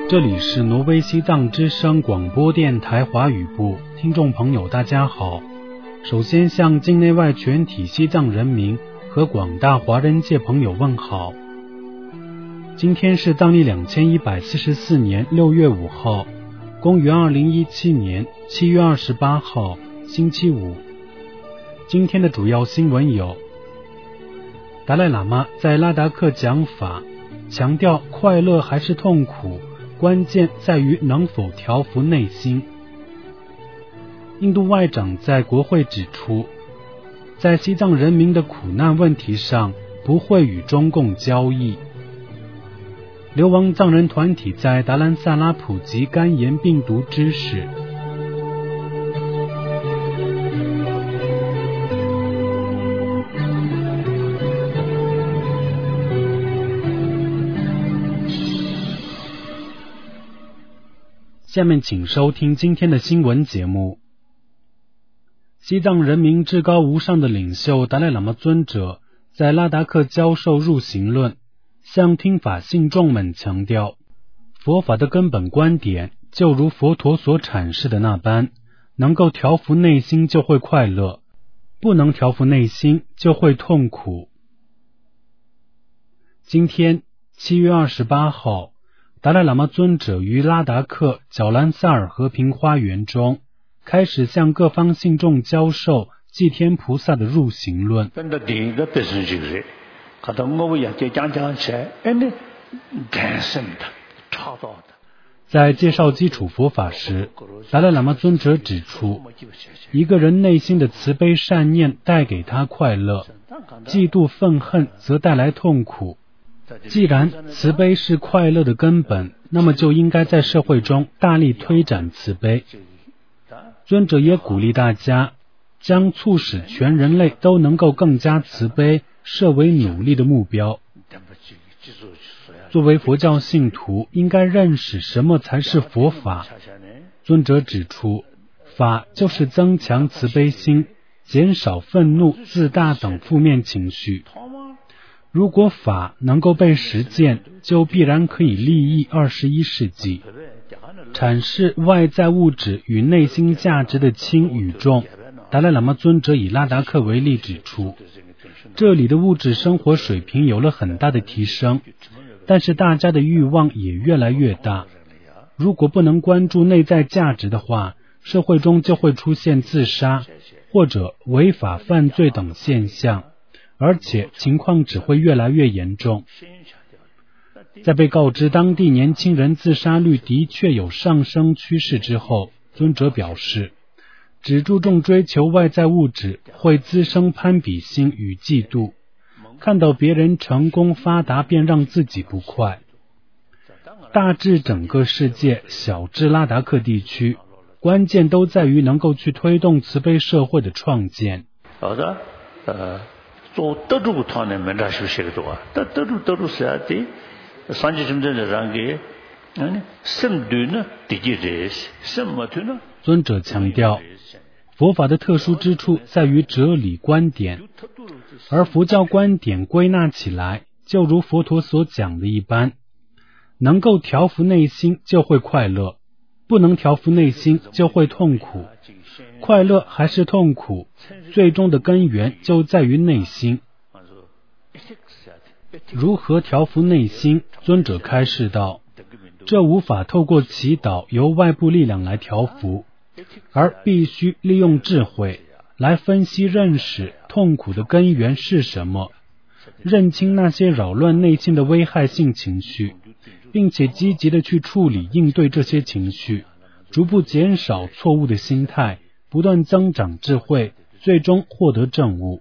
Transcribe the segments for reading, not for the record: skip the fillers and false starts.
这里是挪威西藏之声广播电台华语部，听众朋友大家好。首先向境内外全体西藏人民和广大华人界朋友问好。今天是藏历2144年6月5号，公元2017年7月28号，星期五。今天的主要新闻有：达赖喇嘛在拉达克讲法，强调快乐还是痛苦，关键在于能否调服内心。印度外长在国会指出，在西藏人民的苦难问题上不会与中共交易。流亡藏人团体在达兰萨拉普及肝炎病毒知识。下面请收听今天的新闻节目。西藏人民至高无上的领袖达赖喇嘛尊者在拉达克教授入行论，向听法信众们强调，佛法的根本观点就如佛陀所阐释的那般，能够调服内心就会快乐，不能调服内心就会痛苦。今天7月28号，达赖喇嘛尊者于拉达克角兰萨尔和平花园中开始向各方信众教授祭天菩萨的入行论。在介绍基础佛法时，达赖喇嘛尊者指出，一个人内心的慈悲善念带给他快乐，嫉妒愤恨则带来痛苦。既然慈悲是快乐的根本，那么就应该在社会中大力推展慈悲。尊者也鼓励大家将促使全人类都能够更加慈悲设为努力的目标。作为佛教信徒，应该认识什么才是佛法。尊者指出，法就是增强慈悲心，减少愤怒、自大等负面情绪。如果法能够被实践，就必然可以利益21世纪。阐释外在物质与内心价值的轻与重，达赖喇嘛尊者以拉达克为例指出，这里的物质生活水平有了很大的提升，但是大家的欲望也越来越大。如果不能关注内在价值的话，社会中就会出现自杀或者违法犯罪等现象，而且情况只会越来越严重。在被告知当地年轻人自杀率的确有上升趋势之后，尊者表示，只注重追求外在物质会滋生攀比心与嫉妒，看到别人成功发达便让自己不快。大至整个世界，小至拉达克地区，关键都在于能够去推动慈悲社会的创建。尊者强调，佛法的特殊之处在于哲理观点，而佛教观点归纳起来，就如佛陀所讲的一般，能够调服内心就会快乐，不能调服内心就会痛苦。快乐还是痛苦，最终的根源就在于内心。如何调服内心？尊者开示道，这无法透过祈祷由外部力量来调服，而必须利用智慧来分析认识痛苦的根源是什么，认清那些扰乱内心的危害性情绪，并且积极的去处理应对这些情绪，逐步减少错误的心态，不断增长智慧，最终获得证悟。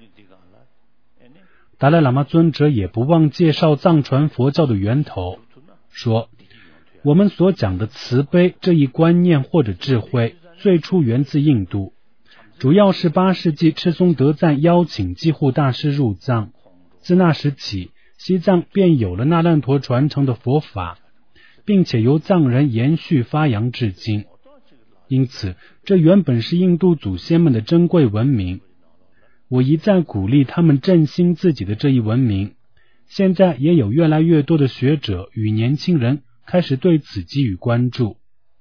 达赖喇嘛尊者也不忘介绍藏传佛教的源头，说，我们所讲的慈悲这一观念或者智慧，最初源自印度，主要是8世纪赤松德赞邀请济护大师入藏，自那时起，西藏便有了那烂陀传承的佛法，并且由藏人延续发扬至今。因此，这原本是印度祖先们的珍贵文明。我一再鼓励他们振兴自己的这一文明，现在也有越来越多的学者与年轻人开始对此给予关注。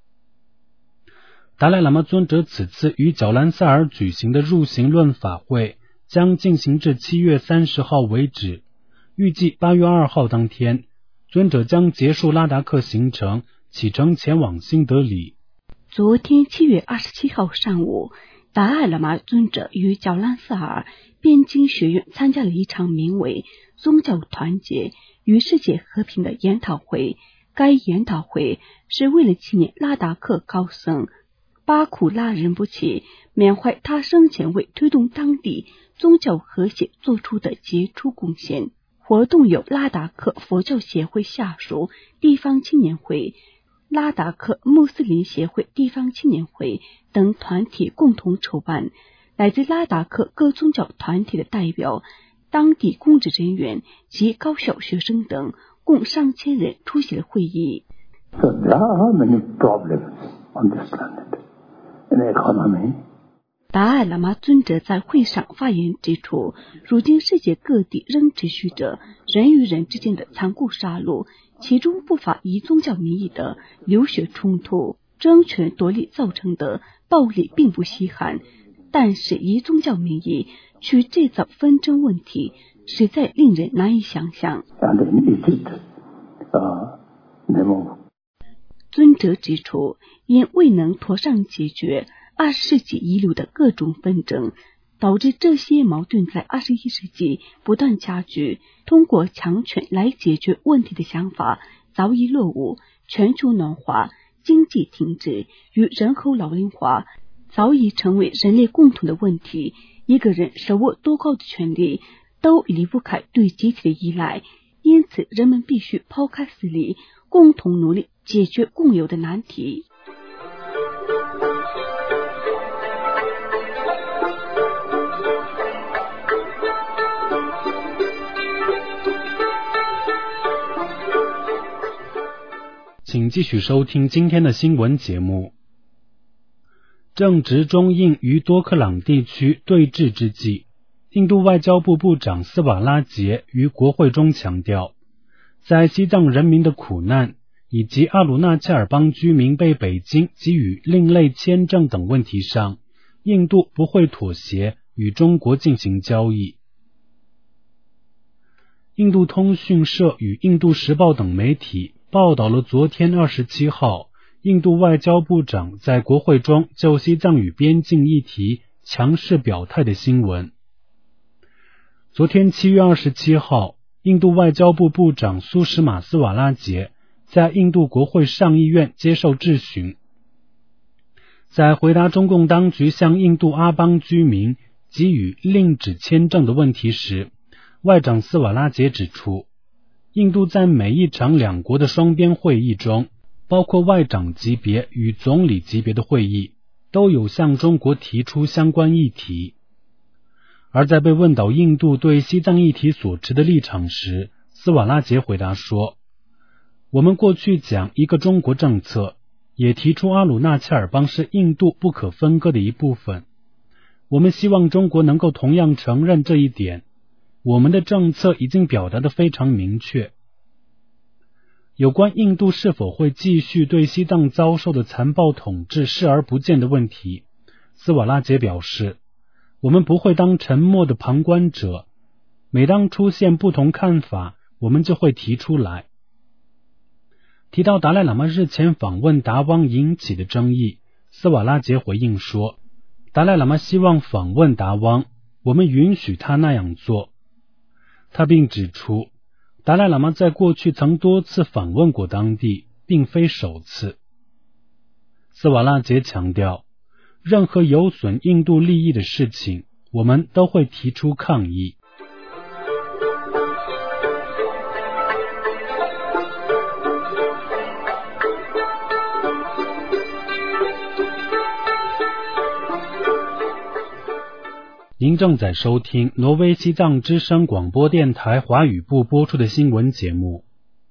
达赖喇嘛尊者此次于角兰萨尔举行的入行论法会将进行至7月30号为止，预计8月2号当天，尊者将结束拉达克行程，启程前往新德里。 昨天7月27号上午，达赖喇嘛尊者于角兰萨尔边境学院参加了一场名为宗教团结与世界和平的研讨会。该研讨会是为了纪念拉达克高僧巴库拉仁波切缅怀他生前为推动当地宗教和谐做出的杰出贡献。活动由拉达克佛教协会下属地方青年会、拉达克穆斯林协会地方青年会等团体共同筹办，来自拉达克各宗教团体的代表、当地公职人员及高校学生等共上千人出席了会议。 So there are many problems on this planet. In economy, 达赖喇嘛尊者在会上发言指出，如今世界各地仍持续着人与人之间的残酷杀戮，其中不乏以宗教名义的流血冲突、争权夺利造成的暴力并不稀罕，但是以宗教名义去制造纷争问题，实在令人难以想象。尊者指出，因未能妥善解决20世纪遗留的各种纷争，导致这些矛盾在21世纪不断加剧。通过强权来解决问题的想法早已落伍，全球暖化、经济停滞与人口老龄化早已成为人类共同的问题。一个人手握多高的权力，都离不开对集体的依赖，因此人们必须抛开私利，共同努力解决共有的难题。 请继续收听今天的新闻节目。正值中印与多克朗地区对峙之际，印度外交部部长斯瓦拉杰于国会中强调，在西藏人民的苦难以及阿鲁纳恰尔邦居民被北京给予另类签证等问题上，印度不会妥协与中国进行交易。印度通讯社与印度时报等媒体报道了昨天27号印度外交部长在国会中就西藏与边境议题强势表态的新闻。昨天7月27号，印度外交部部长苏什马斯瓦拉杰在印度国会上议院接受质询，在回答中共当局向印度阿邦居民给予另指签证的问题时，外长斯瓦拉杰指出，印度在每一场两国的双边会议中，包括外长级别与总理级别的会议，都有向中国提出相关议题。而在被问到印度对西藏议题所持的立场时，斯瓦拉杰回答说，我们过去讲一个中国政策，也提出阿鲁纳恰尔邦是印度不可分割的一部分，我们希望中国能够同样承认这一点，我们的政策已经表达得非常明确。有关印度是否会继续对西藏遭受的残暴统治视而不见的问题，斯瓦拉杰表示，我们不会当沉默的旁观者，每当出现不同看法，我们就会提出来。提到达赖喇嘛日前访问达汪引起的争议，斯瓦拉杰回应说，达赖喇嘛希望访问达汪，我们允许他那样做。他并指出，达赖喇嘛在过去曾多次访问过当地，并非首次。斯瓦拉杰强调，任何有损印度利益的事情，我们都会提出抗议。您正在收听挪威西藏之声广播电台华语部播出的新闻节目。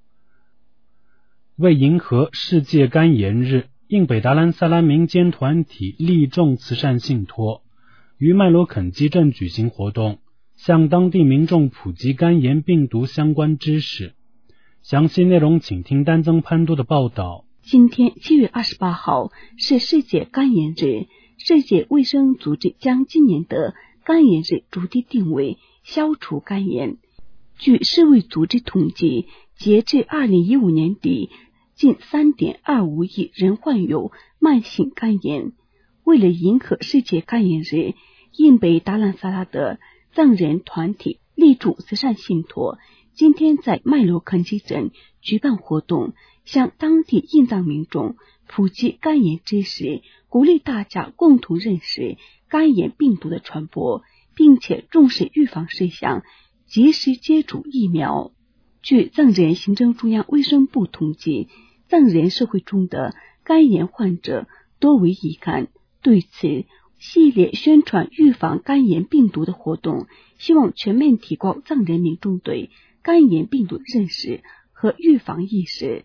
为迎合世界肝炎日，印北达兰萨拉民间团体利众慈善信托于麦罗肯基镇举行活动，向当地民众普及肝炎病毒相关知识， 详细内容请听丹增潘多的报道。 今天7月28号是世界肝炎日，世界卫生组织将今年的肝炎日主题定为消除肝炎。据世卫组织统计，截至2015年底，近 3.25 亿人患有慢性肝炎。为了迎合世界肝炎日，印北达兰萨拉的藏人团体力主慈善信托，今天在麦罗肯基镇举办活动，向当地印藏民众普及肝炎知识，鼓励大家共同认识肝炎病毒的传播，并且重视预防事项，及时接种疫苗。据藏人行政中央卫生部统计，藏人社会中的肝炎患者多为乙肝。对此，系列宣传预防肝炎病毒的活动，希望全面提高藏人民众对肝炎病毒的认识和预防意识。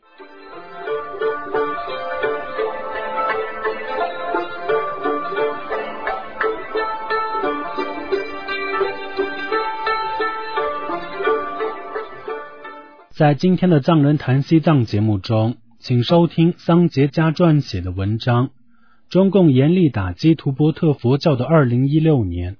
在今天的藏人谈西藏节目中，请收听桑杰家撰写的文章，中共严厉打击图伯特佛教的2016年。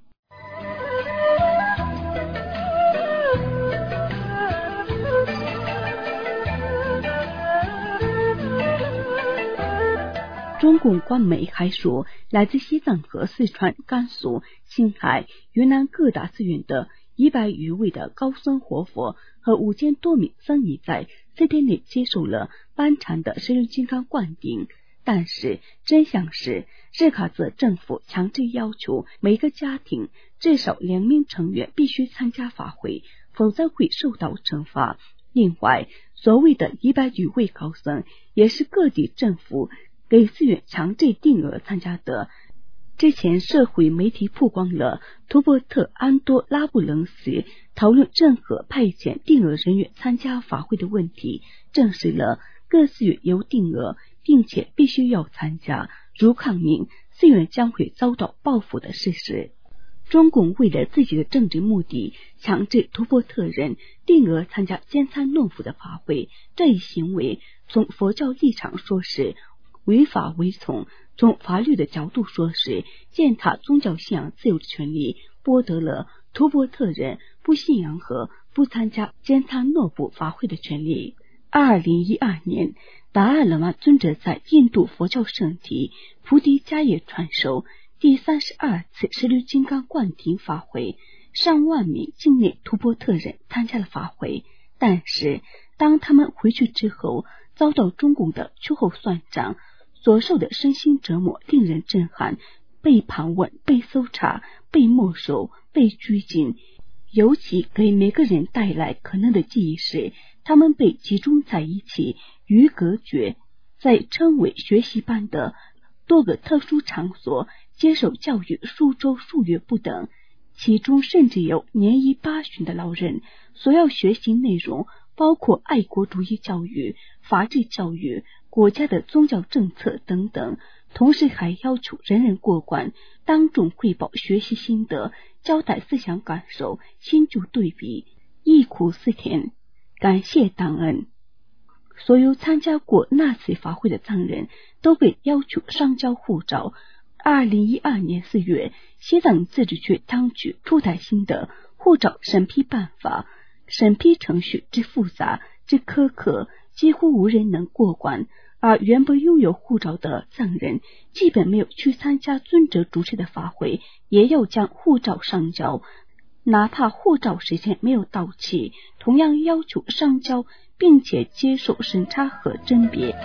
中共官媒还说，来自西藏和四川、甘肃、青海、云南各大寺院的100余位的高僧活佛和5000多名僧尼在4天内接受了班禅的十轮金刚灌顶。但是真相是，日喀则政府强制要求每个家庭至少2名成员必须参加法会，否则会受到惩罚。另外，所谓的100余位高僧也是各地政府给寺院强制定额参加的。之前社会媒体曝光了图伯特安多拉布楞寺讨论任何派遣定额人员参加法会的问题，证实了各寺院有定额并且必须要参加，如抗命，寺院将会遭到报复的事实。中共为了自己的政治目的，强制图伯特人定额参加兼参诺夫的法会，这一行为从佛教立场说是违法违从，从法律的角度说是践踏宗教信仰自由的权利，剥夺了图伯特人不信仰和不参加兼参诺夫法会的权利。2012年，达赖喇嘛尊者在印度佛教圣体菩提迦叶传授第32次十轮金刚灌顶法会，上万名境内图伯特人参加了法会。但是当他们回去之后，遭到中共的秋后算账，所受的身心折磨令人震撼，被盘问、被搜查、被没收、被拘禁。尤其给每个人带来可能的记忆是，他们被集中在一起，与隔绝，在称为学习班的多个特殊场所接受教育数周数月不等，其中甚至有年逾80旬的老人。所要学习内容包括爱国主义教育、法治教育、国家的宗教政策等等，同时还要求人人过关，当众汇报学习心得，交代思想感受，新旧对比，忆苦思甜，感谢党恩。所有参加过那次法会的藏人都被要求上交护照。2012年4月，西藏自治区当局出台新的护照审批办法，审批程序之复杂之苛刻，几乎无人能过关。而原本拥有护照的藏人，基本没有去参加尊者主持的法会，也要将护照上交，哪怕护照时间没有到期，同样要求上交，并且接受审查和甄别。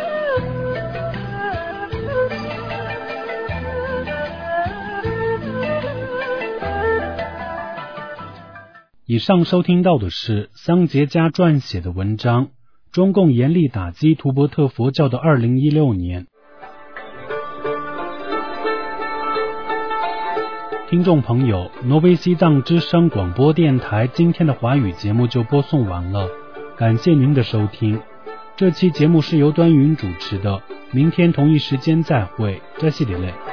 以上收听到的是桑杰家撰写的文章，中共严厉打击图伯特佛教的2016年。听众朋友，挪威西藏之声广播电台今天的华语节目就播送完了，感谢您的收听。这期节目是由端云主持的，明天同一时间再会，这系列。